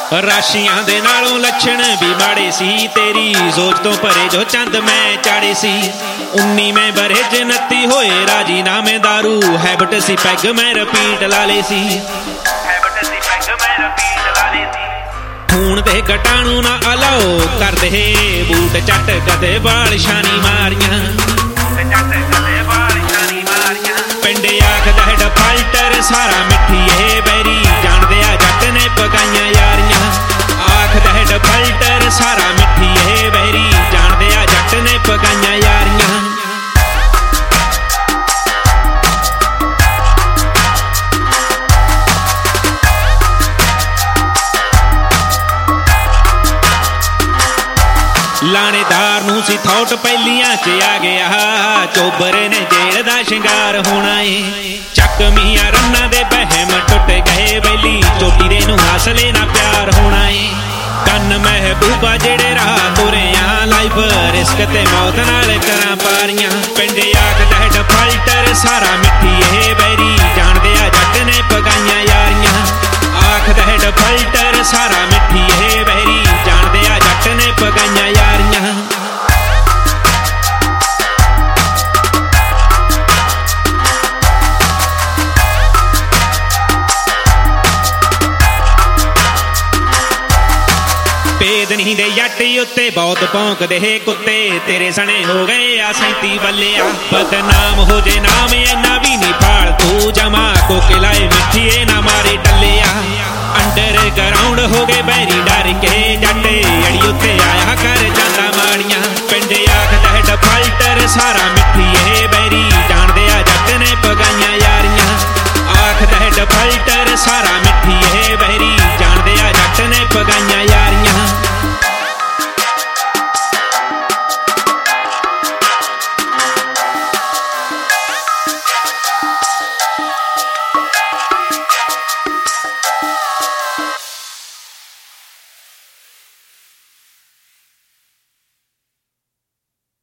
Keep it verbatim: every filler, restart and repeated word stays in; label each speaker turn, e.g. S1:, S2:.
S1: राशियां दे नालों लक्षण भी माड़े सी, तेरी सोच तो परे जो चंद मैं चाड़े सी। उन्नी में बरे च नत्ती होए राजी नामे दारू, हैबट सी पैग मैं रपीट ला ले सी। खून दे कटाणू ना अलाओ कर दे, बूट चट कदे बाल शानी मारियां। पिंड आखदा है डिफाल्टर सारा मिठी ए बैरी, जान दिया जट ने पकाइयां यारियां। आखदा है डिफाल्टर सारा मिठी ए बैरी, जान दिया जट ने पकाइयां यारियां। लाणेदार नूं सी थौट पहलियां च आ गया, चोबरे ने जेल दा शिंगार होना है। चकमियां रन्ना दे बहम टुट गए बैली, चोटी दे नूं हसले ना प्यार होना है। कन महबूबा जेड़े राह तुरे आ, लाइफ रिस्क ते मौत नाल करां पारियां। पिंड आखदा है डिफाल्टर सारा मिठी ए बैरी, जान दिया जट ने पगाइयां यारियां। आखदा है डिफाल्टर सारा मिठी ए बैरी, जान दिया जट ने पगाइयां यारियां। भेद नहीं दे जट उत्ते बहुत भौंकदे कुत्ते, तेरे सने हो गए आ सैंती बल्लिया। बदनाम हो जे नाम इन्ना भी नहीं फालतू, जमा को किलाए मिठिए ना मारे टल्लिया। अंडर ग्राउंड हो गए बैरी डर के, जट अड़ी उत्ते आया कर जांदा माड़ियां। पिंड आखदा है डिफाल्टर सारा मिठी ए बैरी, जान दिया जट ने पगाइयां यारियां। आखदा है डिफाल्टर सारा